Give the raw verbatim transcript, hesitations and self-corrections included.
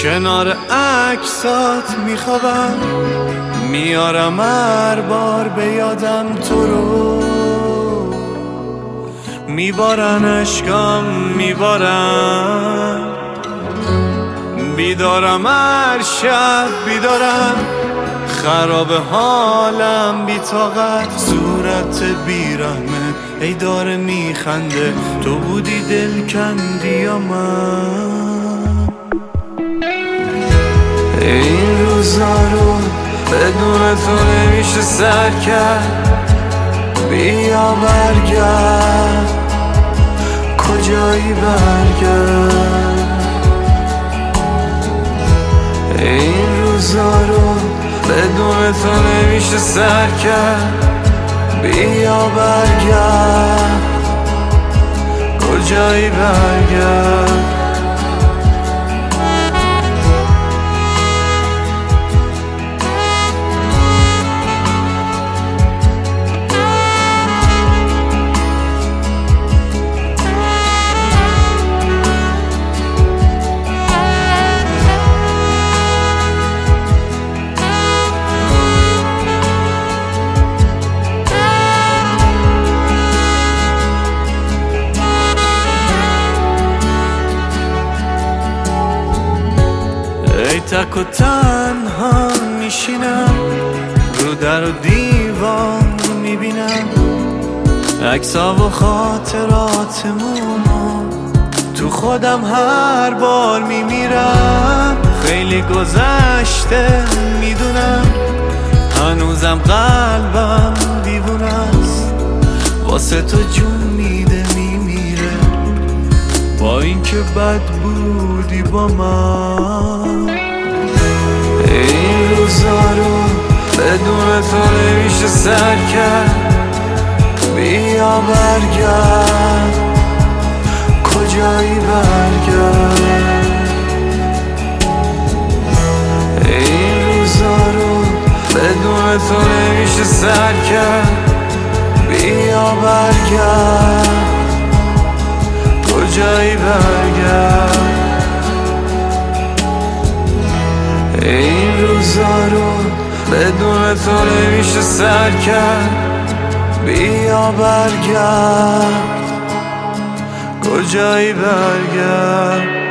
کنار عکسات میخوابم، میارم هر بار به یادم تو رو، میبارن عشقام میبارن، بیدارم هر شب بیدارم، خراب حالم بی طاقت، صورت بیرحمه ای داره میخنده، تو بودی دل کندی یا من؟ این روزا رو بدون تو نمیشه سر کرد، بیا برگرد، کجایی برگرد؟ این روزا رو بدون تو نمیشه سر کرد، بیا برگرد، کجایی برگرد؟ ای تک و تنها میشینم، رو در و دیوار میبینم، عکس‌ها و خاطراتمونو تو خودم هر بار میمیرم. خیلی گذشته میدونم، هنوزم قلبم دیوونه است، واسه تو جون میده میمیره، با اینکه بد بودی با من. این روزا رو بدون تو نمیشه سر کرد، بیا برگرد، کجایی برگرد؟ این روزا رو بدون تو نمیشه سر کرد، بیا برگرد، کجایی برگرد؟ این روزا رو بدون تو نمیشه سر کرد، بیا برگرد، کجایی برگرد؟